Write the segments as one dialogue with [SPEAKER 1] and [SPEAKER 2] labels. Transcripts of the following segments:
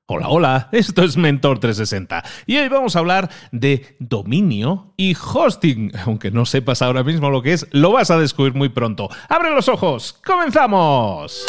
[SPEAKER 1] Hola, hola, esto es Mentor 360 y hoy vamos a hablar de dominio y hosting. Aunque no sepas ahora mismo lo que es, lo vas a descubrir muy pronto. ¡Abre los ojos! ¡Comenzamos!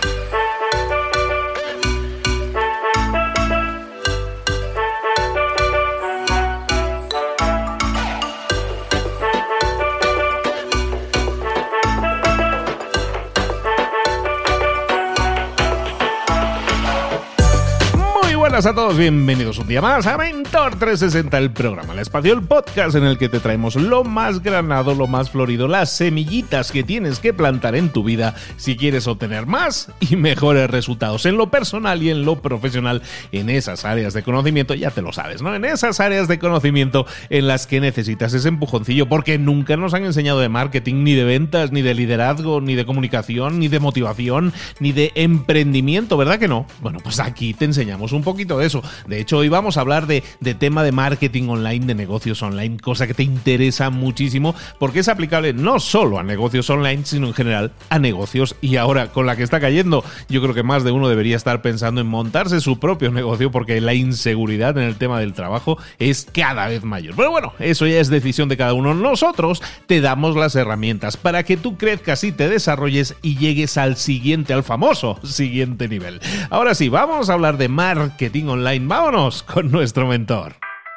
[SPEAKER 1] Buenas a todos, bienvenidos un día más a Mentor 360, el programa, el espacio, el podcast en el que te traemos lo más granado, lo más florido, las semillitas que tienes que plantar en tu vida si quieres obtener más y mejores resultados en lo personal y en lo profesional, en esas áreas de conocimiento, ya te lo sabes, ¿no? En esas áreas de conocimiento en las que necesitas ese empujoncillo, porque nunca nos han enseñado de marketing, ni de ventas, ni de liderazgo, ni de comunicación, ni de motivación, ni de emprendimiento, ¿verdad que no? Bueno, pues aquí te enseñamos un poquito de eso. De hecho, hoy vamos a hablar de tema de marketing online, de negocios online, cosa que te interesa muchísimo porque es aplicable no solo a negocios online, sino en general a negocios. Y ahora, con la que está cayendo, yo creo que más de uno debería estar pensando en montarse su propio negocio porque la inseguridad en el tema del trabajo es cada vez mayor. Pero bueno, eso ya es decisión de cada uno. Nosotros te damos las herramientas para que tú crezcas y te desarrolles y llegues al famoso siguiente nivel. Ahora sí, vamos a hablar de marketing online. Vámonos con nuestro mentor.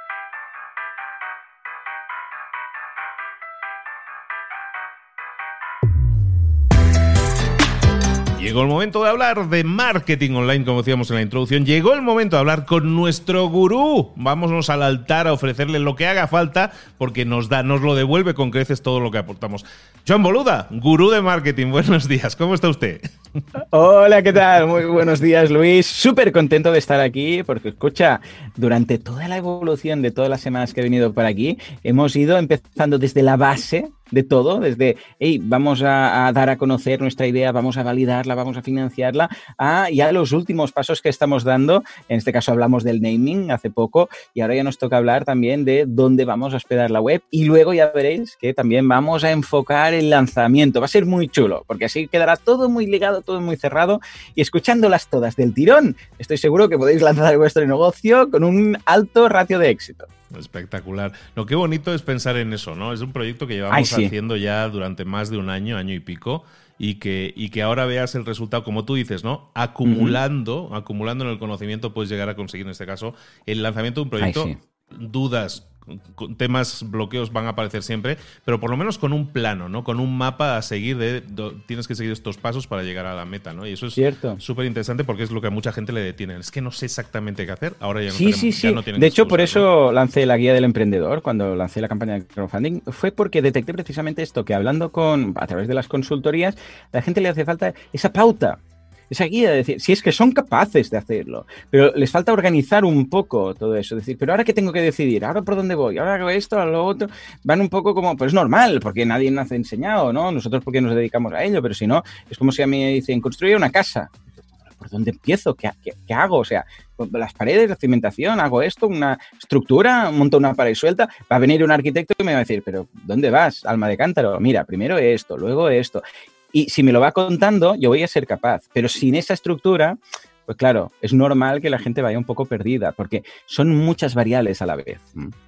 [SPEAKER 1] Llegó el momento de hablar de marketing online, como decíamos en la introducción. Llegó el momento de hablar con nuestro gurú. Vámonos al altar a ofrecerle lo que haga falta, porque nos lo devuelve con creces todo lo que aportamos. Joan Boluda, gurú de marketing. Buenos días, ¿cómo está usted?
[SPEAKER 2] Hola, ¿qué tal? Muy buenos días, Luis. Súper contento de estar aquí, porque escucha, durante toda la evolución de todas las semanas que he venido por aquí, hemos ido empezando desde la base de todo, desde, hey, vamos a dar a conocer nuestra idea, vamos a validarla, vamos a financiarla, a ya los últimos pasos que estamos dando. En este caso hablamos del naming hace poco y ahora ya nos toca hablar también de dónde vamos a hospedar la web y luego ya veréis que también vamos a enfocar el lanzamiento. Va a ser muy chulo, porque así quedará todo muy ligado, todo muy cerrado y escuchándolas todas del tirón, estoy seguro que podéis lanzar vuestro negocio con un alto ratio de éxito.
[SPEAKER 1] Espectacular. Lo que bonito es pensar en eso, ¿no? Es un proyecto que llevamos haciendo ya durante más de un año, año y pico, y que ahora veas el resultado, como tú dices, ¿no? Acumulando en el conocimiento puedes llegar a conseguir, en este caso, el lanzamiento de un proyecto. Dudas, temas, bloqueos van a aparecer siempre, pero por lo menos con un plano, ¿no? Con un mapa a seguir tienes que seguir estos pasos para llegar a la meta, ¿no? Y eso es súper interesante porque es lo que a mucha gente le detiene. Es que no sé exactamente qué hacer, ahora ya no tenemos, ya no tienen
[SPEAKER 2] de hecho,
[SPEAKER 1] excusa,
[SPEAKER 2] por eso
[SPEAKER 1] ¿no?
[SPEAKER 2] Lancé la guía del emprendedor cuando lancé la campaña de crowdfunding. Fue porque detecté precisamente esto, que hablando a través de las consultorías, a la gente le hace falta esa pauta. Esa guía de decir, si es que son capaces de hacerlo, pero les falta organizar un poco todo eso, decir, pero ahora qué tengo que decidir, ahora por dónde voy, ahora hago esto, ahora lo otro, van un poco como, pues es normal, porque nadie nos ha enseñado, ¿no? Nosotros porque nos dedicamos a ello, pero si no, es como si a mí me dicen, construye una casa. ¿Por dónde empiezo? ¿Qué hago? O sea, las paredes, la cimentación, hago esto, una estructura, monto una pared suelta, va a venir un arquitecto y me va a decir, pero ¿dónde vas, alma de cántaro? Mira, primero esto, luego esto. Y si me lo va contando, yo voy a ser capaz. Pero sin esa estructura, pues claro, es normal que la gente vaya un poco perdida, porque son muchas variables a la vez.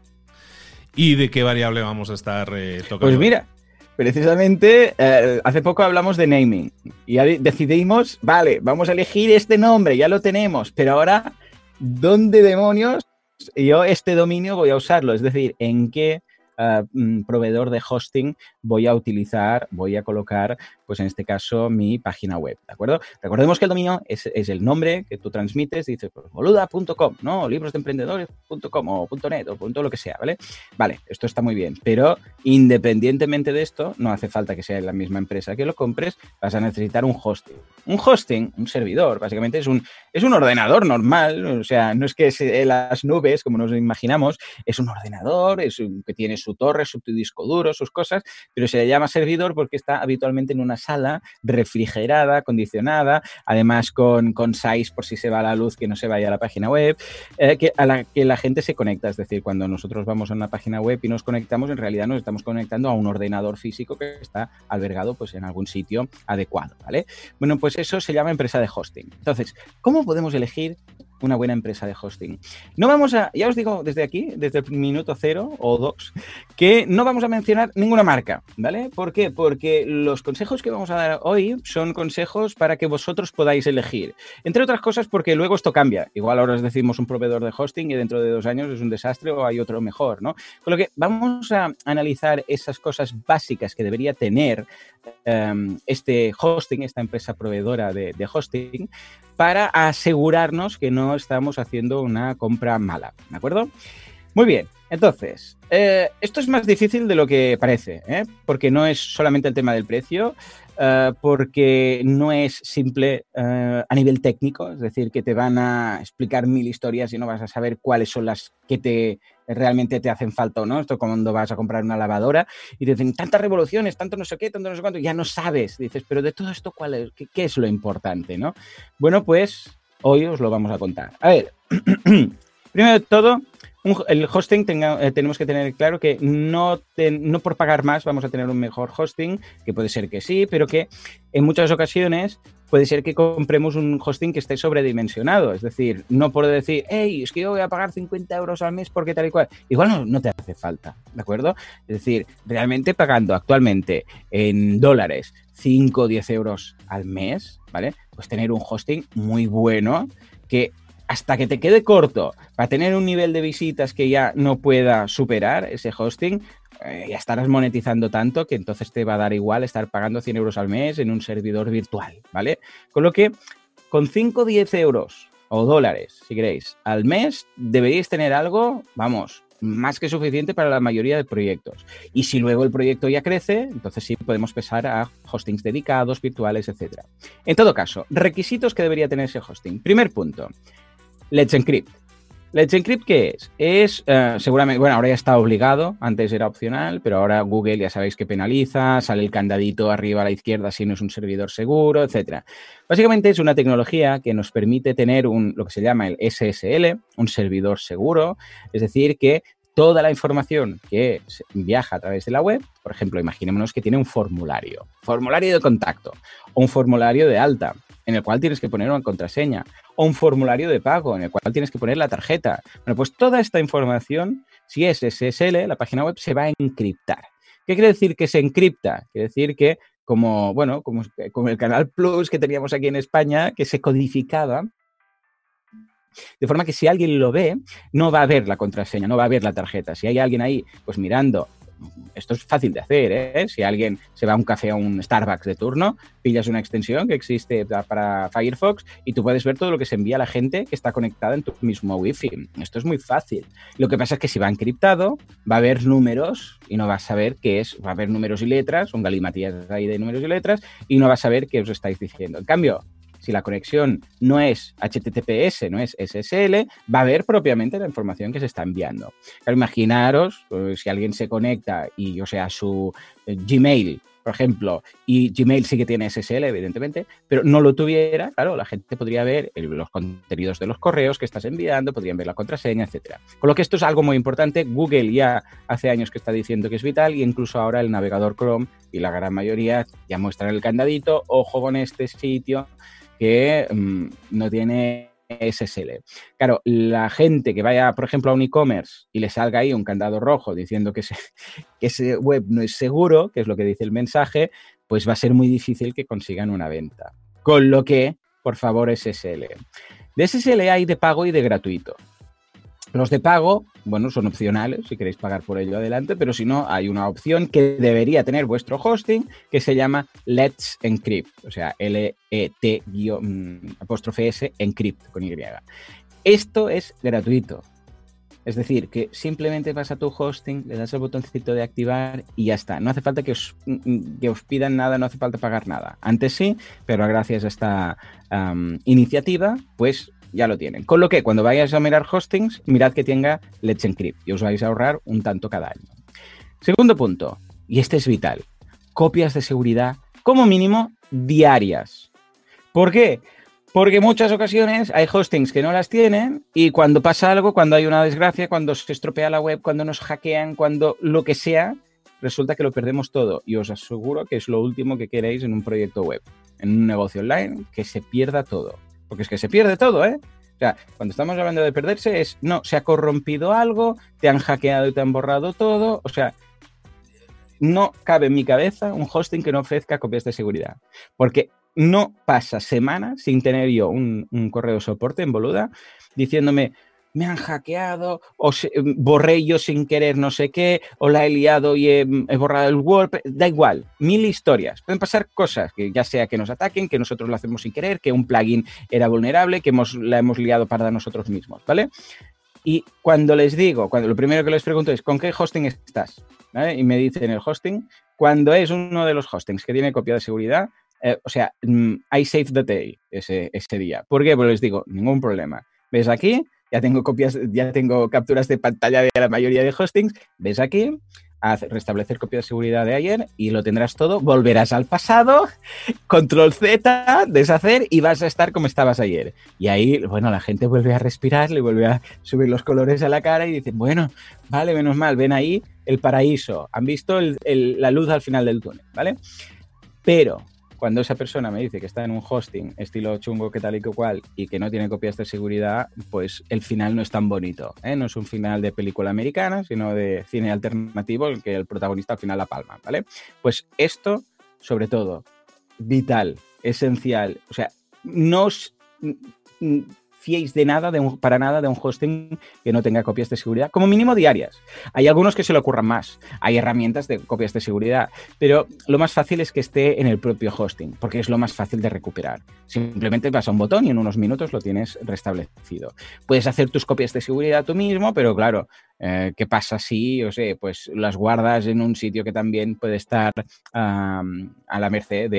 [SPEAKER 1] ¿Y de qué variable vamos a estar tocando?
[SPEAKER 2] Pues mira, precisamente hace poco hablamos de naming y ya decidimos, vale, vamos a elegir este nombre, ya lo tenemos, pero ahora, ¿dónde demonios yo este dominio voy a usarlo? Es decir, ¿en qué proveedor de hosting voy a colocar, pues en este caso, mi página web, ¿de acuerdo? Recordemos que el dominio es el nombre que tú transmites, dices, pues, boluda.com, ¿no? librosdeemprendedores.com o .net o lo que sea, ¿vale? Vale, esto está muy bien, pero independientemente de esto, no hace falta que sea la misma empresa que lo compres, vas a necesitar un hosting. Un hosting, un servidor, básicamente es un ordenador normal, o sea, no es que sea las nubes, como nos imaginamos, es un ordenador, que tiene su torre, su disco duro, sus cosas, pero se le llama servidor porque está habitualmente en una sala refrigerada, acondicionada, además con size por si se va la luz que no se vaya a la página web, a la que la gente se conecta. Es decir, cuando nosotros vamos a una página web y nos conectamos, en realidad nos estamos conectando a un ordenador físico que está albergado pues, en algún sitio adecuado, ¿vale? Bueno, pues eso se llama empresa de hosting. Entonces, ¿cómo podemos elegir una buena empresa de hosting. No vamos a, ya os digo desde aquí, desde el minuto 0 o 2, que no vamos a mencionar ninguna marca, ¿vale? ¿Por qué? Porque los consejos que vamos a dar hoy son consejos para que vosotros podáis elegir. Entre otras cosas porque luego esto cambia. Igual ahora os decimos un proveedor de hosting y dentro de 2 años es un desastre o hay otro mejor, ¿no? Con lo que vamos a analizar esas cosas básicas que debería tener este hosting, esta empresa proveedora de hosting, para asegurarnos que no estamos haciendo una compra mala, ¿de acuerdo? Muy bien, entonces, esto es más difícil de lo que parece, porque no es solamente el tema del precio, porque no es simple a nivel técnico, es decir, que te van a explicar 1000 historias y no vas a saber cuáles son las que realmente te hacen falta o no. Esto cuando vas a comprar una lavadora y te dicen tantas revoluciones, tanto no sé qué, tanto no sé cuánto, ya no sabes. Dices, pero de todo esto, ¿qué es lo importante, no? Bueno, pues hoy os lo vamos a contar. A ver, primero de todo, el hosting tenemos que tener claro que no por pagar más vamos a tener un mejor hosting, que puede ser que sí, pero que en muchas ocasiones puede ser que compremos un hosting que esté sobredimensionado. Es decir, no por decir, hey, es que yo voy a pagar 50 euros al mes porque tal y cual. Igual no te hace falta, ¿de acuerdo? Es decir, realmente pagando actualmente en dólares 5 o 10 euros al mes, ¿vale? Pues tener un hosting muy bueno que hasta que te quede corto para tener un nivel de visitas que ya no pueda superar ese hosting, ya estarás monetizando tanto que entonces te va a dar igual estar pagando 100 euros al mes en un servidor virtual, ¿vale? Con lo que con 5 o 10 euros o dólares, si queréis, al mes, deberíais tener algo, vamos, más que suficiente para la mayoría de proyectos. Y si luego el proyecto ya crece, entonces sí podemos pasar a hostings dedicados, virtuales, etc. En todo caso, requisitos que debería tener ese hosting. Primer punto. Let's Encrypt. Let's Encrypt, ¿qué es? Es, seguramente, bueno, ahora ya está obligado, antes era opcional, pero ahora Google ya sabéis que penaliza, sale el candadito arriba a la izquierda si no es un servidor seguro, etc. Básicamente es una tecnología que nos permite tener lo que se llama el SSL, un servidor seguro, es decir, que toda la información que viaja a través de la web, por ejemplo, imaginémonos que tiene un formulario de contacto o un formulario de alta, en el cual tienes que poner una contraseña, o un formulario de pago, en el cual tienes que poner la tarjeta. Bueno, pues toda esta información, si es SSL, la página web se va a encriptar. ¿Qué quiere decir que se encripta? Quiere decir que, como el Canal Plus que teníamos aquí en España, que se codificaba, de forma que si alguien lo ve, no va a ver la contraseña, no va a ver la tarjeta. Si hay alguien ahí, pues mirando, esto es fácil de hacer, ¿eh? Si alguien se va a un café, a un Starbucks de turno, pillas una extensión que existe para Firefox y tú puedes ver todo lo que se envía a la gente que está conectada en tu mismo Wi-Fi. Esto es muy fácil. Lo que pasa es que si va encriptado, va a haber números y no vas a saber qué es. Va a haber números y letras, un galimatías ahí de números y letras, y no vas a saber qué os estáis diciendo. En cambio, si la conexión no es HTTPS, no es SSL, va a ver propiamente la información que se está enviando. Claro, imaginaros, si alguien se conecta y, o sea, su Gmail, por ejemplo, y Gmail sí que tiene SSL, evidentemente, pero no lo tuviera, claro, la gente podría ver los contenidos de los correos que estás enviando, podrían ver la contraseña, etcétera. Con lo que esto es algo muy importante. Google ya hace años que está diciendo que es vital y incluso ahora el navegador Chrome y la gran mayoría ya muestran el candadito, ojo con este sitio que no tiene SSL. Claro, la gente que vaya, por ejemplo, a un e-commerce y le salga ahí un candado rojo diciendo que ese web no es seguro, que es lo que dice el mensaje, pues va a ser muy difícil que consigan una venta. Con lo que, por favor, SSL. De SSL hay de pago y de gratuito. Los de pago, bueno, son opcionales, si queréis pagar por ello adelante, pero si no, hay una opción que debería tener vuestro hosting que se llama Let's Encrypt, o sea, LET_S Encrypt con Y. Esto es gratuito. Es decir, que simplemente vas a tu hosting, le das el botoncito de activar y ya está. No hace falta que os pidan nada, no hace falta pagar nada. Antes sí, pero gracias a esta iniciativa, pues ya lo tienen. Con lo que cuando vayáis a mirar hostings, mirad que tenga Let's Encrypt y os vais a ahorrar un tanto cada año. Segundo punto, y este es vital, copias de seguridad como mínimo diarias. ¿Por qué? Porque en muchas ocasiones hay hostings que no las tienen y cuando pasa algo, cuando hay una desgracia, cuando se estropea la web, cuando nos hackean, cuando lo que sea, resulta que lo perdemos todo. Y os aseguro que es lo último que queréis en un proyecto web, en un negocio online, que se pierda todo. Porque es que se pierde todo, ¿eh? O sea, cuando estamos hablando de perderse es, no, se ha corrompido algo, te han hackeado y te han borrado todo. O sea, no cabe en mi cabeza un hosting que no ofrezca copias de seguridad. Porque no pasa semanas sin tener yo un correo de soporte en Boluda diciéndome, me han hackeado, o borré yo sin querer no sé qué, o la he liado y he borrado el wallpaper. Da igual, 1000 historias. Pueden pasar cosas, que ya sea que nos ataquen, que nosotros lo hacemos sin querer, que un plugin era vulnerable, que la hemos liado para nosotros mismos, ¿vale? Y cuando lo primero que les pregunto es, ¿con qué hosting estás? ¿Vale? Y me dicen el hosting. Cuando es uno de los hostings que tiene copia de seguridad, I save the day ese día. ¿Por qué? Pues les digo, ningún problema. ¿Ves aquí? Ya tengo capturas de pantalla de la mayoría de hostings. ¿Ves aquí? Restablecer copia de seguridad de ayer y lo tendrás todo. Volverás al pasado, control Z, deshacer y vas a estar como estabas ayer. Y ahí, bueno, la gente vuelve a respirar, le vuelve a subir los colores a la cara y dicen, bueno, vale, menos mal, ven ahí el paraíso. Han visto la luz al final del túnel, ¿vale? Pero cuando esa persona me dice que está en un hosting estilo chungo que tal y que cual y que no tiene copias de seguridad, pues el final no es tan bonito, ¿eh? No es un final de película americana, sino de cine alternativo en que el protagonista al final la palma, ¿vale? Pues esto, sobre todo, vital, esencial. O sea, no os fiéis de nada, para nada de un hosting que no tenga copias de seguridad, como mínimo diarias. Hay algunos que se le ocurran más. Hay herramientas de copias de seguridad, pero lo más fácil es que esté en el propio hosting, porque es lo más fácil de recuperar. Simplemente vas a un botón y en unos minutos lo tienes restablecido. Puedes hacer tus copias de seguridad tú mismo, pero claro, ¿qué pasa si, pues las guardas en un sitio que también puede estar a la merced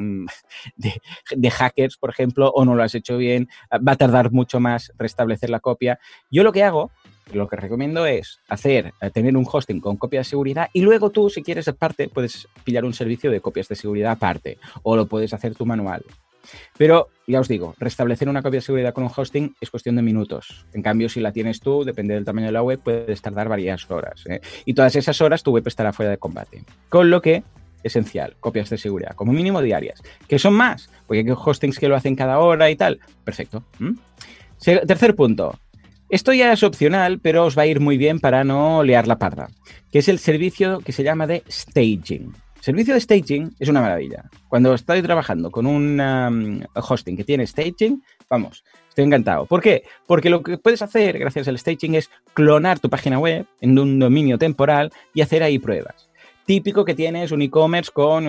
[SPEAKER 2] de hackers, por ejemplo, o no lo has hecho bien? Va a tardar mucho más restablecer la copia. Yo lo que recomiendo es tener un hosting con copia de seguridad y luego tú, si quieres aparte, puedes pillar un servicio de copias de seguridad aparte o lo puedes hacer tú manual. Pero, ya os digo, restablecer una copia de seguridad con un hosting es cuestión de minutos. En cambio, si la tienes tú, depende del tamaño de la web, puedes tardar varias horas, ¿eh? Y todas esas horas tu web estará fuera de combate. Con lo que, esencial, copias de seguridad, como mínimo diarias. ¿Qué son más? Porque hay hostings que lo hacen cada hora y tal. Perfecto. Tercer punto. Esto ya es opcional, pero os va a ir muy bien para no liar la parda, que es el servicio que se llama de staging. El servicio de staging es una maravilla. Cuando estoy trabajando con un hosting que tiene staging, vamos, estoy encantado. ¿Por qué? Porque lo que puedes hacer gracias al staging es clonar tu página web en un dominio temporal y hacer ahí pruebas. Típico que tienes un e-commerce con,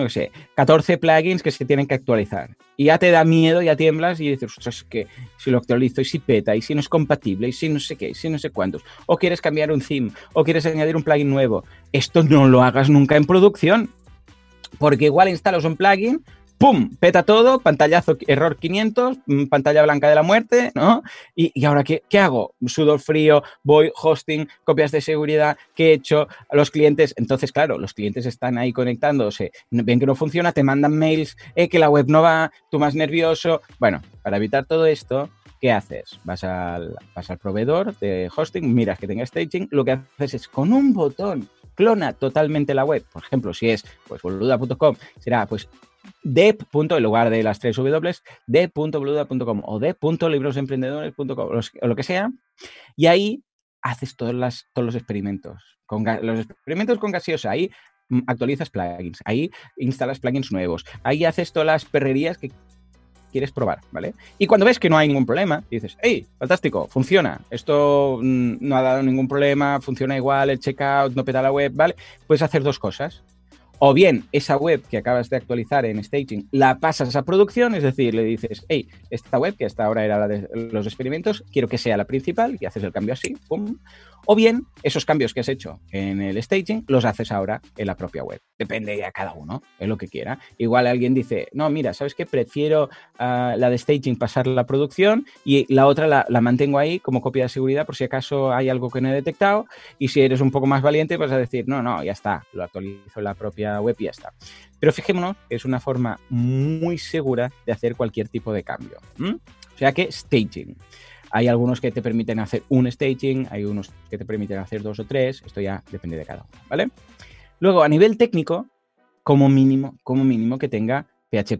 [SPEAKER 2] 14 plugins que se tienen que actualizar. Y ya te da miedo, ya tiemblas y dices, ostras, que si lo actualizo y si peta, y si no es compatible, y si no sé qué, y si no sé cuántos. O quieres cambiar un theme, o quieres añadir un plugin nuevo. Esto no lo hagas nunca en producción. Porque igual instalas un plugin, ¡pum!, peta todo, pantallazo, error 500, pantalla blanca de la muerte, ¿no? Y ahora, ¿qué hago? Sudo frío, voy, hosting, copias de seguridad, ¿qué he hecho? A los clientes, entonces, claro, los clientes están ahí conectándose, ven que no funciona, te mandan mails, que la web no va, tú más nervioso. Bueno, para evitar todo esto, ¿qué haces? Vas al proveedor de hosting, miras que tenga staging, lo que haces es con un botón, clona totalmente la web. Por ejemplo, si es pues boluda.com, será pues dep. en lugar de las 3 W, dep.boluda.com o dep.librosemprendedores.com o lo que sea, y ahí haces todos los experimentos. Los experimentos con gaseosa, ahí actualizas plugins, ahí instalas plugins nuevos, ahí haces todas las perrerías que quieres probar, ¿vale? Y cuando ves que no hay ningún problema, dices, ¡hey, fantástico, funciona! Esto no ha dado ningún problema, funciona igual, el checkout, no peta la web, ¿vale? Puedes hacer dos cosas. O bien, esa web que acabas de actualizar en staging la pasas a producción, es decir, le dices, hey, esta web que hasta ahora era la de los experimentos, quiero que sea la principal, y haces el cambio así, pum. O bien, esos cambios que has hecho en el staging los haces ahora en la propia web. Depende de cada uno, es lo que quiera. Igual alguien dice, no, mira, ¿sabes qué? Prefiero la de staging pasarla a la producción y la otra la mantengo ahí como copia de seguridad por si acaso hay algo que no he detectado. Y si eres un poco más valiente, vas a decir, no, ya está, lo actualizo en la propia web y ya está. Pero fijémonos que es una forma muy segura de hacer cualquier tipo de cambio. O sea que staging. Hay algunos que te permiten hacer un staging, hay unos que te permiten hacer 2 o 3, esto ya depende de cada uno, ¿vale? Luego, a nivel técnico, como mínimo que tenga PHP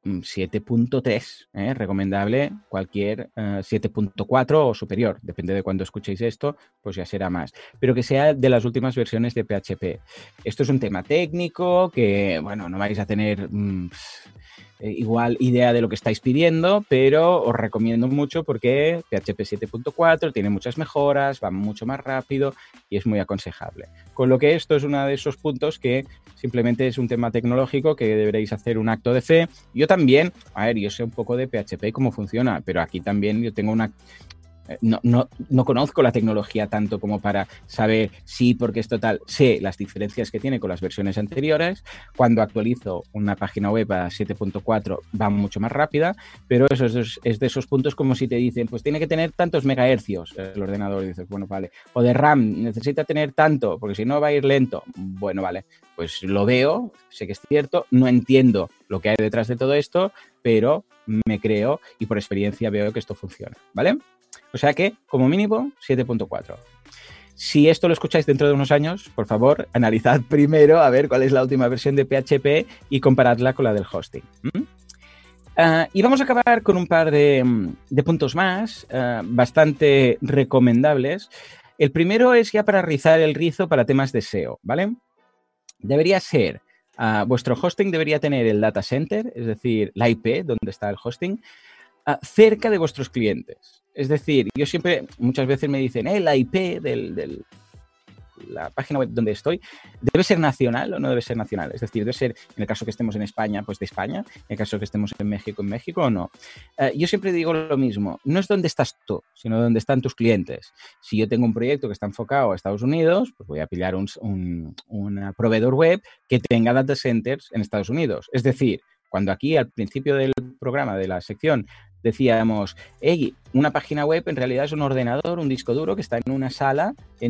[SPEAKER 2] 7.3, recomendable cualquier 7.4 o superior, depende de cuándo escuchéis esto, pues ya será más, pero que sea de las últimas versiones de PHP. Esto es un tema técnico que, bueno, no vais a tener igual idea de lo que estáis pidiendo, pero os recomiendo mucho porque PHP 7.4 tiene muchas mejoras, va mucho más rápido y es muy aconsejable. Con lo que esto es uno de esos puntos que simplemente es un tema tecnológico que deberéis hacer un acto de fe. Yo también, yo sé un poco de PHP y cómo funciona, pero aquí también yo tengo una... No conozco la tecnología tanto como para saber sí, porque es total. Sé las diferencias que tiene con las versiones anteriores. Cuando actualizo una página web a 7.4 va mucho más rápida, pero eso es de esos puntos como si te dicen, pues tiene que tener tantos megahercios el ordenador. Y dices, bueno, vale. O de RAM, necesita tener tanto, porque si no va a ir lento. Bueno, vale. Pues lo veo, sé que es cierto, no entiendo lo que hay detrás de todo esto, pero me creo y por experiencia veo que esto funciona, ¿vale? O sea que, como mínimo, 7.4. Si esto lo escucháis dentro de unos años, por favor, analizad primero a ver cuál es la última versión de PHP y comparadla con la del hosting. Y vamos a acabar con un par de puntos más, bastante recomendables. El primero es ya para rizar el rizo para temas de SEO, ¿vale? Debería ser, vuestro hosting debería tener el data center, es decir, la IP, donde está el hosting, cerca de vuestros clientes. Es decir, yo siempre, muchas veces me dicen, la IP de la página web donde estoy, ¿debe ser nacional o no debe ser nacional? Es decir, debe ser, en el caso que estemos en España, pues de España, en el caso que estemos en México o no. Yo siempre digo lo mismo, no es dónde estás tú, sino dónde están tus clientes. Si yo tengo un proyecto que está enfocado a Estados Unidos, pues voy a pillar un proveedor web que tenga data centers en Estados Unidos. Es decir, cuando aquí al principio del programa, de la sección, decíamos, una página web en realidad es un ordenador, un disco duro que está en una sala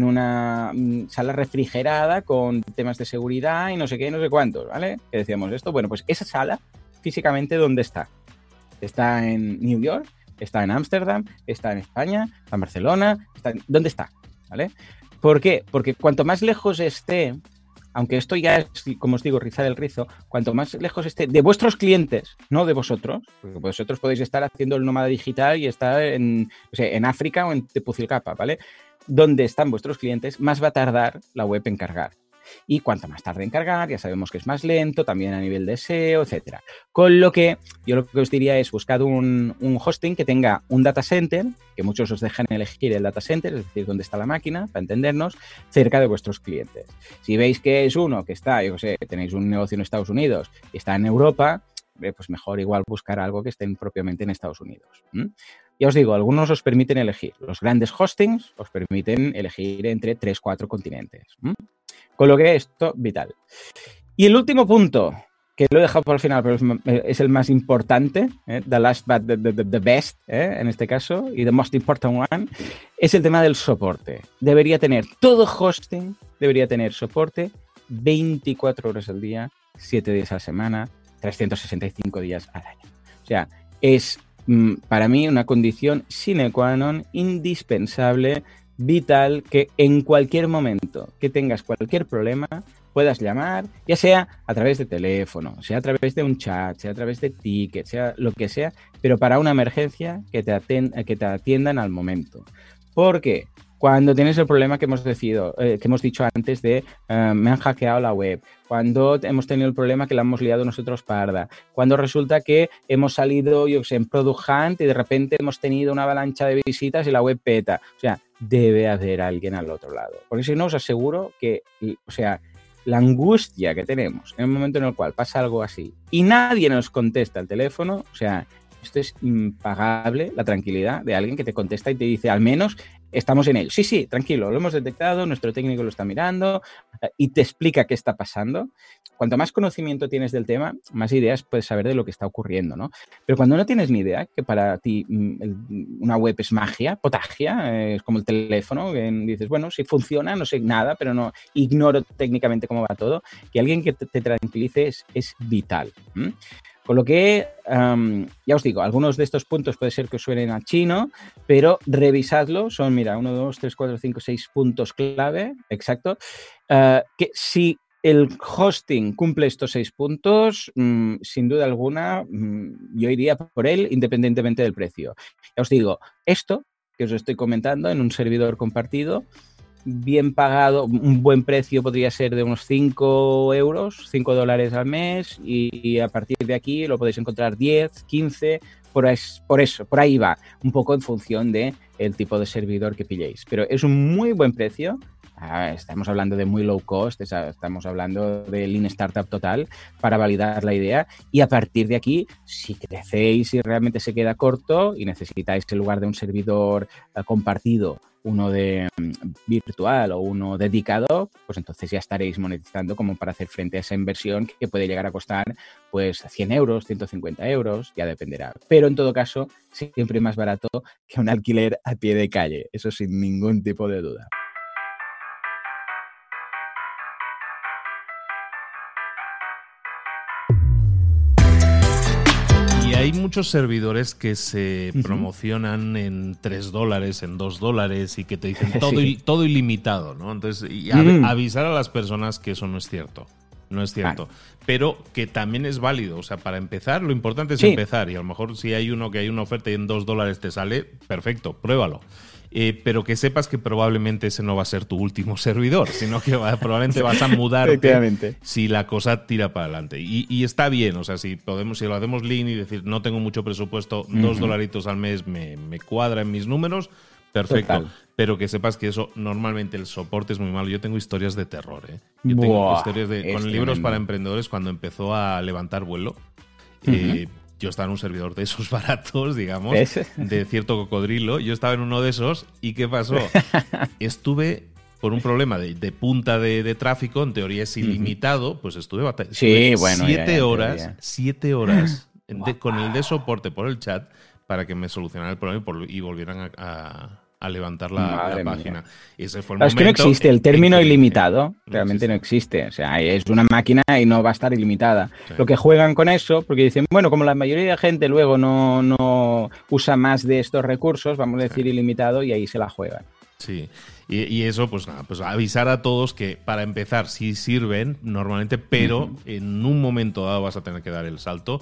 [SPEAKER 2] refrigerada con temas de seguridad y no sé qué, no sé cuántos, ¿vale? Que decíamos esto. Bueno, pues esa sala, físicamente, ¿dónde está? Está en New York, está en Ámsterdam, está en España, está en Barcelona, ¿dónde está? ¿Vale? ¿Por qué? Porque cuanto más lejos esté, aunque esto ya es, como os digo, rizar el rizo, cuanto más lejos esté de vuestros clientes, no de vosotros, porque vosotros podéis estar haciendo el nómada digital y estar en África o en Tepucilcapa, ¿vale? Donde están vuestros clientes, más va a tardar la web en cargar. Y cuanto más tarde en cargar, ya sabemos que es más lento, también a nivel de SEO, etcétera. Con lo que yo lo que os diría es buscad un hosting que tenga un data center, que muchos os dejan elegir el data center, es decir, dónde está la máquina, para entendernos, cerca de vuestros clientes. Si veis que es uno que está, yo qué sé, tenéis un negocio en Estados Unidos y está en Europa, pues mejor igual buscar algo que estén propiamente en Estados Unidos. Ya os digo, algunos os permiten elegir. Los grandes hostings os permiten elegir entre 3-4 continentes. Con lo que esto, vital. Y el último punto, que lo he dejado para el final, pero es el más importante, the last but the best, en este caso, y the most important one, es el tema del soporte. Todo hosting debería tener soporte 24 horas al día, 7 días a la semana, 365 días al año. O sea, es para mí una condición sine qua non, indispensable, vital, que en cualquier momento que tengas cualquier problema puedas llamar, ya sea a través de teléfono, sea a través de un chat, sea a través de tickets, sea lo que sea, pero para una emergencia que te atiendan al momento. ¿Por qué? Cuando tienes el problema que hemos dicho antes de me han hackeado la web, cuando hemos tenido el problema que la hemos liado nosotros parda, cuando resulta que hemos salido, en Product Hunt y de repente hemos tenido una avalancha de visitas y la web peta. O sea, debe haber alguien al otro lado. Porque si no, os aseguro que, la angustia que tenemos en el momento en el cual pasa algo así y nadie nos contesta el teléfono, esto es impagable, la tranquilidad de alguien que te contesta y te dice, al menos estamos en ello. Sí, tranquilo, lo hemos detectado, nuestro técnico lo está mirando y te explica qué está pasando. Cuanto más conocimiento tienes del tema, más ideas puedes saber de lo que está ocurriendo, ¿no? Pero cuando no tienes ni idea, que para ti una web es magia, potagia, es como el teléfono, que dices, bueno, si funciona, no sé nada, pero no ignoro técnicamente cómo va todo, que alguien que te tranquilice es vital. Con lo que, ya os digo, algunos de estos puntos puede ser que os suenen a chino, pero revisadlo. Son, 1, 2, 3, 4, 5, 6 puntos clave, exacto, que si el hosting cumple estos 6 puntos, sin duda alguna, yo iría por él independientemente del precio. Ya os digo, esto que os estoy comentando en un servidor compartido, bien pagado, un buen precio podría ser de unos 5 euros, $5 al mes, y a partir de aquí lo podéis encontrar 10, 15, por ahí va, un poco en función de el tipo de servidor que pilléis. Pero es un muy buen precio. Estamos hablando de muy low cost, estamos hablando de Lean Startup total para validar la idea, y a partir de aquí, si crecéis y realmente se queda corto y necesitáis, en lugar de un servidor compartido, uno de virtual o uno dedicado, pues entonces ya estaréis monetizando como para hacer frente a esa inversión que puede llegar a costar pues 100 euros, 150 euros, ya dependerá. Pero en todo caso, siempre más barato que un alquiler a pie de calle, eso sin ningún tipo de duda.
[SPEAKER 1] Hay muchos servidores que se promocionan en $3, en $2 y que te dicen todo ilimitado, ¿no? Entonces, avisar a las personas que eso no es cierto. No es cierto. Pero que también es válido. O sea, para empezar, lo importante es empezar. Y a lo mejor si hay uno que hay una oferta y en $2 te sale, perfecto, pruébalo. Pero que sepas que probablemente ese no va a ser tu último servidor, sino que probablemente vas a mudarte si la cosa tira para adelante. Y está bien, o sea, si lo hacemos lean y decir no tengo mucho presupuesto, $2 al mes me cuadra en mis números, perfecto. Total. Pero que sepas que eso, normalmente el soporte es muy malo. Yo tengo historias de terror, ¿eh? Yo tengo historias con libros para emprendedores cuando empezó a levantar vuelo. Yo estaba en un servidor de esos baratos, digamos, de cierto cocodrilo. Yo estaba en uno de esos y ¿qué pasó? Estuve por un problema de punta de tráfico, en teoría es ilimitado, pues estuve 7 horas con el de soporte por el chat para que me solucionaran el problema y volvieran a levantar la página. Ese fue el momento.
[SPEAKER 2] Es que no existe el término ilimitado, realmente no existe. O sea, es una máquina y no va a estar ilimitada. Sí. Lo que juegan con eso, porque dicen, bueno, como la mayoría de gente luego no usa más de estos recursos, vamos a decir ilimitado, y ahí se la juegan.
[SPEAKER 1] Sí. Y eso, pues nada, pues avisar a todos que para empezar sí sirven normalmente, pero en un momento dado vas a tener que dar el salto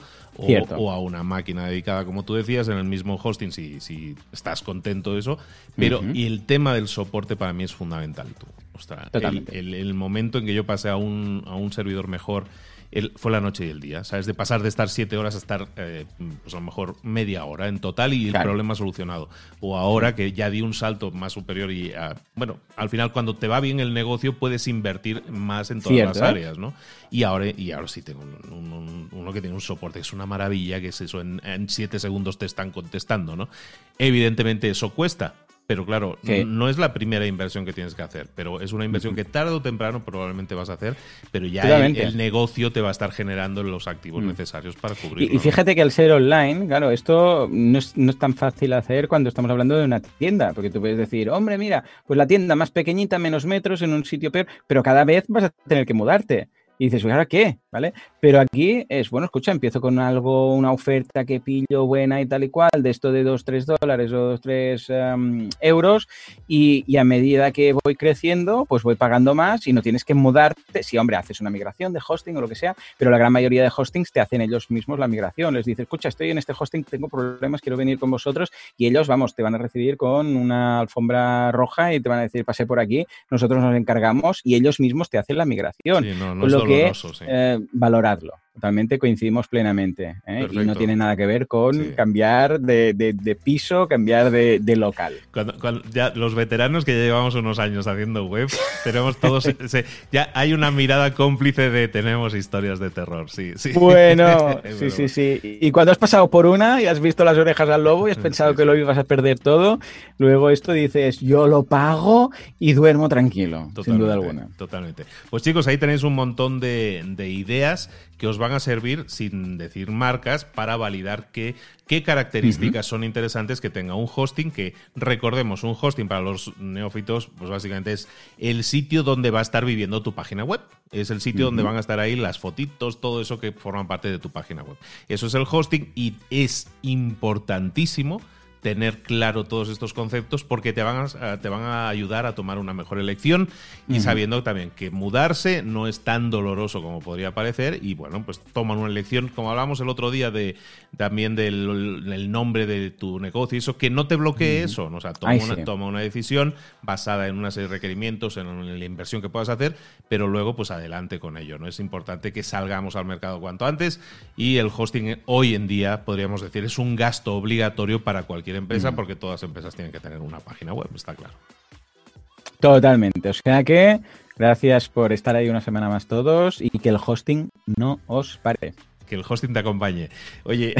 [SPEAKER 1] o a una máquina dedicada, como tú decías, en el mismo hosting, si estás contento de eso. Pero y el tema del soporte para mí es fundamental. Ostras, el momento en que yo pasé a un servidor mejor fue la noche y el día, ¿sabes? De pasar de estar 7 horas a estar, pues a lo mejor media hora en total y el problema solucionado. O ahora que ya di un salto más superior y, bueno, al final cuando te va bien el negocio puedes invertir más en todas las áreas, ¿no? Y ahora sí tengo uno que tiene un soporte, que es una maravilla, que es eso, en 7 segundos te están contestando, ¿no? Evidentemente eso cuesta. Pero claro, no es la primera inversión que tienes que hacer, pero es una inversión que tarde o temprano probablemente vas a hacer, pero ya el negocio te va a estar generando los activos necesarios para cubrirlo.
[SPEAKER 2] Y fíjate que al ser online, claro, esto no es tan fácil hacer cuando estamos hablando de una tienda, porque tú puedes decir, hombre, mira, pues la tienda más pequeñita, menos metros, en un sitio peor, pero cada vez vas a tener que mudarte. Y dices, ¿ahora qué? ¿Vale? Pero aquí es, bueno, escucha, empiezo con una oferta que pillo buena y tal y cual, de esto de $2-3 o $2-3 euros, y a medida que voy creciendo, pues voy pagando más y no tienes que mudarte. Sí, hombre, haces una migración de hosting o lo que sea, pero la gran mayoría de hostings te hacen ellos mismos la migración. Les dices, escucha, estoy en este hosting, tengo problemas, quiero venir con vosotros, y ellos, vamos, te van a recibir con una alfombra roja y te van a decir, pase por aquí, nosotros nos encargamos, y ellos mismos te hacen la migración.
[SPEAKER 1] Sí, no es doloroso, sí.
[SPEAKER 2] Valorarlo. Totalmente coincidimos plenamente, ¿eh? Y no tiene nada que ver con cambiar de piso, cambiar de local.
[SPEAKER 1] Cuando ya los veteranos que ya llevamos unos años haciendo web, tenemos todos, ya hay una mirada cómplice de tenemos historias de terror, sí.
[SPEAKER 2] Bueno, sí. Y cuando has pasado por una y has visto las orejas al lobo y has pensado que lo ibas a perder todo, luego esto dices, yo lo pago y duermo tranquilo, sin duda alguna.
[SPEAKER 1] Totalmente. Pues chicos, ahí tenéis un montón de ideas que os van a servir, sin decir marcas, para validar qué características son interesantes que tenga un hosting, que recordemos, un hosting para los neófitos, pues básicamente es el sitio donde va a estar viviendo tu página web. Es el sitio donde van a estar ahí las fotitos, todo eso que forman parte de tu página web. Eso es el hosting y es importantísimo tener claro todos estos conceptos porque te van a ayudar a tomar una mejor elección y sabiendo también que mudarse no es tan doloroso como podría parecer y bueno, pues toman una elección, como hablamos el otro día también del nombre de tu negocio, eso que no te bloquee eso, ¿no? O sea, toma una decisión basada en una serie de requerimientos, en la inversión que puedas hacer, pero luego pues adelante con ello, ¿no? Es importante que salgamos al mercado cuanto antes y el hosting hoy en día, podríamos decir, es un gasto obligatorio para cualquier empresa porque todas las empresas tienen que tener una página web, está claro.
[SPEAKER 2] Totalmente, o sea que gracias por estar ahí una semana más todos y que el hosting no os pare.
[SPEAKER 1] Que el hosting te acompañe. Oye,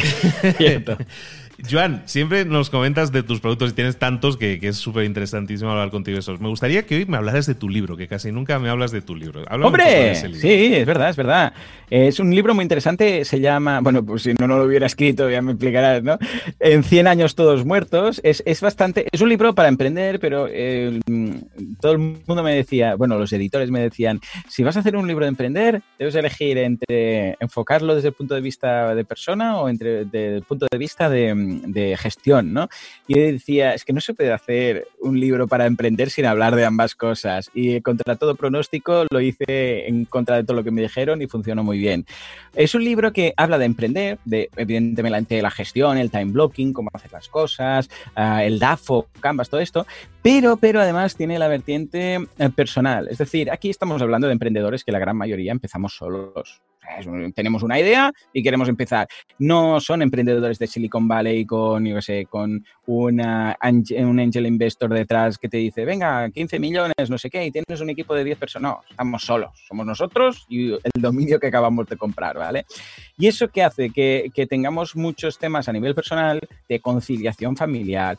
[SPEAKER 1] Joan, siempre nos comentas de tus productos y tienes tantos que es súper interesantísimo hablar contigo de esos. Me gustaría que hoy me hablaras de tu libro, que casi nunca me hablas de tu libro.
[SPEAKER 2] ¡Hombre! De ese libro. Sí, es verdad, es verdad. Es un libro muy interesante, se llama, bueno, pues si no lo hubiera escrito ya me explicarás, ¿no? En 100 años todos muertos. Es un libro para emprender, pero todo el mundo me decía, bueno, los editores me decían, si vas a hacer un libro de emprender, debes elegir entre enfocarlo desde el punto de vista de persona o desde el punto de vista de gestión, ¿no? Y yo decía, es que no se puede hacer un libro para emprender sin hablar de ambas cosas. Y contra todo pronóstico lo hice en contra de todo lo que me dijeron y funcionó muy bien. Es un libro que habla de emprender, de evidentemente la gestión, el time blocking, cómo hacer las cosas, el DAFO, Canvas, todo esto, pero además tiene la vertiente personal. Es decir, aquí estamos hablando de emprendedores que la gran mayoría empezamos solos. Tenemos una idea y queremos empezar. No son emprendedores de Silicon Valley con, yo qué sé, con un angel investor detrás que te dice, venga, 15 millones, no sé qué, y tienes un equipo de 10 personas. No, estamos solos. Somos nosotros y el dominio que acabamos de comprar, ¿vale? Y eso que hace que tengamos muchos temas a nivel personal de conciliación familiar,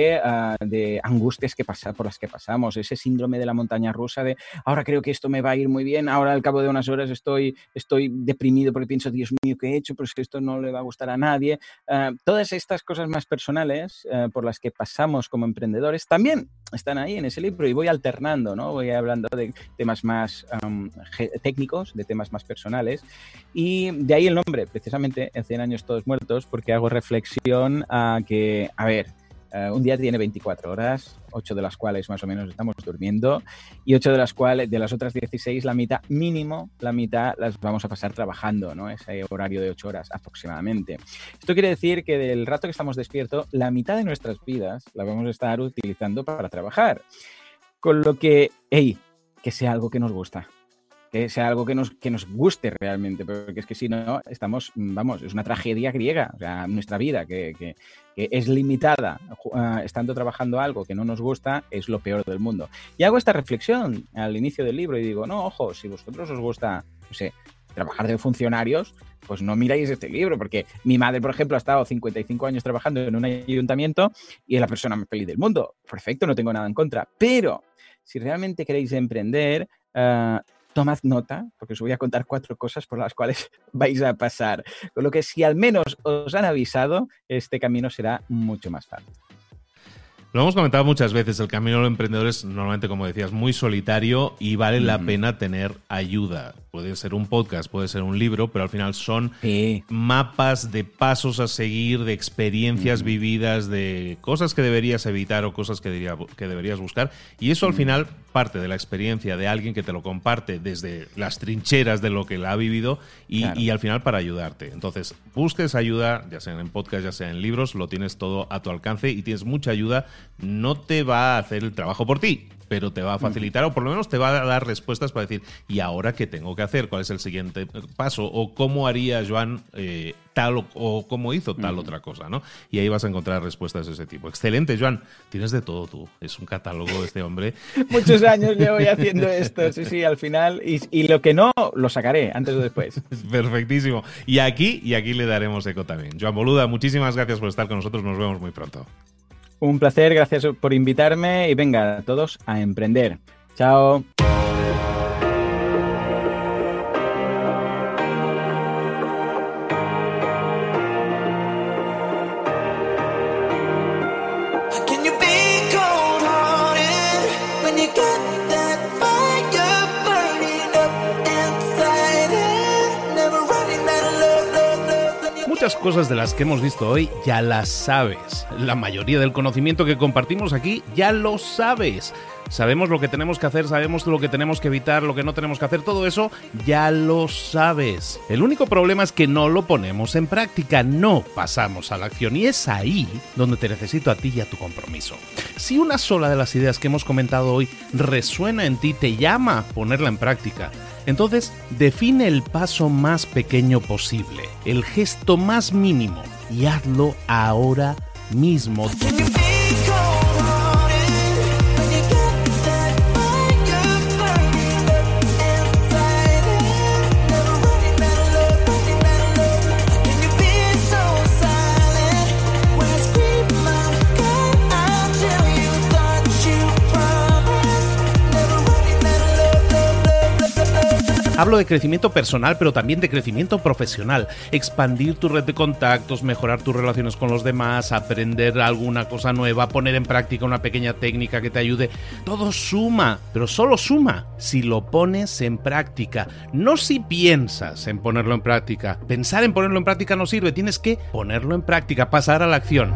[SPEAKER 2] de angustias por las que pasamos, ese síndrome de la montaña rusa de ahora creo que esto me va a ir muy bien, ahora al cabo de unas horas estoy deprimido porque pienso, Dios mío, ¿qué he hecho? Pero es que esto no le va a gustar a nadie. Todas estas cosas más personales por las que pasamos como emprendedores también están ahí en ese libro y voy alternando, ¿no? Voy hablando de temas más técnicos, de temas más personales y de ahí el nombre, precisamente, en 100 años todos muertos, porque hago reflexión a que, a ver, un día tiene 24 horas, 8 de las cuales más o menos estamos durmiendo y 8 de las cuales, de las otras 16, la mitad las vamos a pasar trabajando, ¿no? Ese horario de 8 horas aproximadamente. Esto quiere decir que del rato que estamos despiertos, la mitad de nuestras vidas la vamos a estar utilizando para trabajar. Con lo que, que sea algo que nos gusta. Que sea algo que nos guste realmente, porque es que si no, estamos, es una tragedia griega, o sea, nuestra vida que es limitada, estando trabajando algo que no nos gusta, es lo peor del mundo. Y hago esta reflexión al inicio del libro y digo, no, ojo, si vosotros os gusta, no sé, trabajar de funcionarios, pues no miráis este libro, porque mi madre, por ejemplo, ha estado 55 años trabajando en un ayuntamiento y es la persona más feliz del mundo. Perfecto, no tengo nada en contra, pero si realmente queréis emprender, tomad nota, porque os voy a contar 4 cosas por las cuales vais a pasar. Con lo que si al menos os han avisado, este camino será mucho más fácil.
[SPEAKER 1] Lo hemos comentado muchas veces, el camino del emprendedor es normalmente, como decías, muy solitario y vale la pena tener ayuda. Puede ser un podcast, puede ser un libro, pero al final son mapas de pasos a seguir, de experiencias vividas, de cosas que deberías evitar o cosas que deberías buscar. Y eso al final parte de la experiencia de alguien que te lo comparte desde las trincheras de lo que la ha vivido y al final para ayudarte. Entonces, busques ayuda, ya sea en podcast, ya sea en libros, lo tienes todo a tu alcance y tienes mucha ayuda. No te va a hacer el trabajo por ti, pero te va a facilitar o por lo menos te va a dar respuestas para decir, ¿y ahora qué tengo que hacer? ¿Cuál es el siguiente paso? ¿O cómo haría Joan tal o cómo hizo tal otra cosa, ¿no? Y ahí vas a encontrar respuestas de ese tipo. Excelente, Joan. Tienes de todo tú. Es un catálogo este hombre.
[SPEAKER 2] Muchos años llevo ya haciendo esto. Sí, al final. Y lo que no, lo sacaré antes o después.
[SPEAKER 1] Perfectísimo. Y aquí le daremos eco también. Joan Boluda, muchísimas gracias por estar con nosotros. Nos vemos muy pronto.
[SPEAKER 2] Un placer, gracias por invitarme y venga, todos a emprender. Chao.
[SPEAKER 1] Muchas muchas cosas de las que hemos visto hoy ya las sabes. La mayoría del conocimiento que compartimos aquí ya lo sabes. Sabemos lo que tenemos que hacer, sabemos lo que tenemos que evitar, lo que no tenemos que hacer, todo eso ya lo sabes. El único problema es que no lo ponemos en práctica, no pasamos a la acción, y es ahí donde te necesito a ti y a tu compromiso. Si una sola de las ideas que hemos comentado hoy resuena en ti, te llama a ponerla en práctica, entonces define el paso más pequeño posible, el gesto más mínimo, y hazlo ahora mismo. Hablo de crecimiento personal, pero también de crecimiento profesional. Expandir tu red de contactos, mejorar tus relaciones con los demás, aprender alguna cosa nueva, poner en práctica una pequeña técnica que te ayude. Todo suma, pero solo suma si lo pones en práctica. No si piensas en ponerlo en práctica. Pensar en ponerlo en práctica no sirve. Tienes que ponerlo en práctica, pasar a la acción.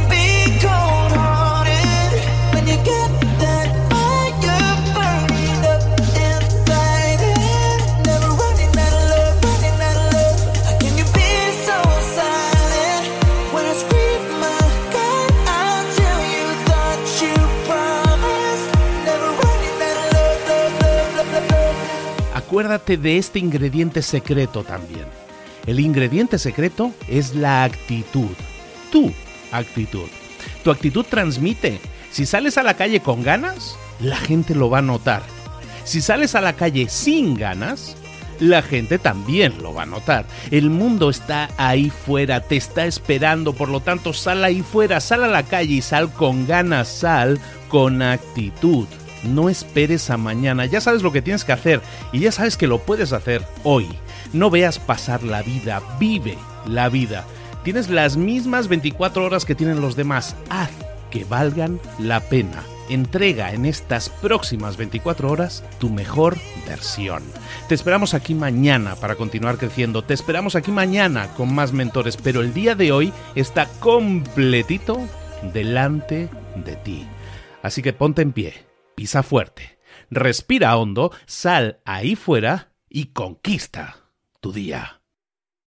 [SPEAKER 1] Acuérdate de este ingrediente secreto también. El ingrediente secreto es la actitud. Tu actitud. Tu actitud transmite. Si sales a la calle con ganas, la gente lo va a notar. Si sales a la calle sin ganas, la gente también lo va a notar. El mundo está ahí fuera, te está esperando, por lo tanto sal ahí fuera, sal a la calle y sal con ganas, sal con actitud. No esperes a mañana, ya sabes lo que tienes que hacer y ya sabes que lo puedes hacer hoy. No veas pasar la vida, vive la vida. Tienes las mismas 24 horas que tienen los demás, haz que valgan la pena. Entrega en estas próximas 24 horas tu mejor versión. Te esperamos aquí mañana para continuar creciendo, te esperamos aquí mañana con más mentores, pero el día de hoy está completito delante de ti. Así que ponte en pie. Pisa fuerte, respira hondo, sal ahí fuera y conquista tu día.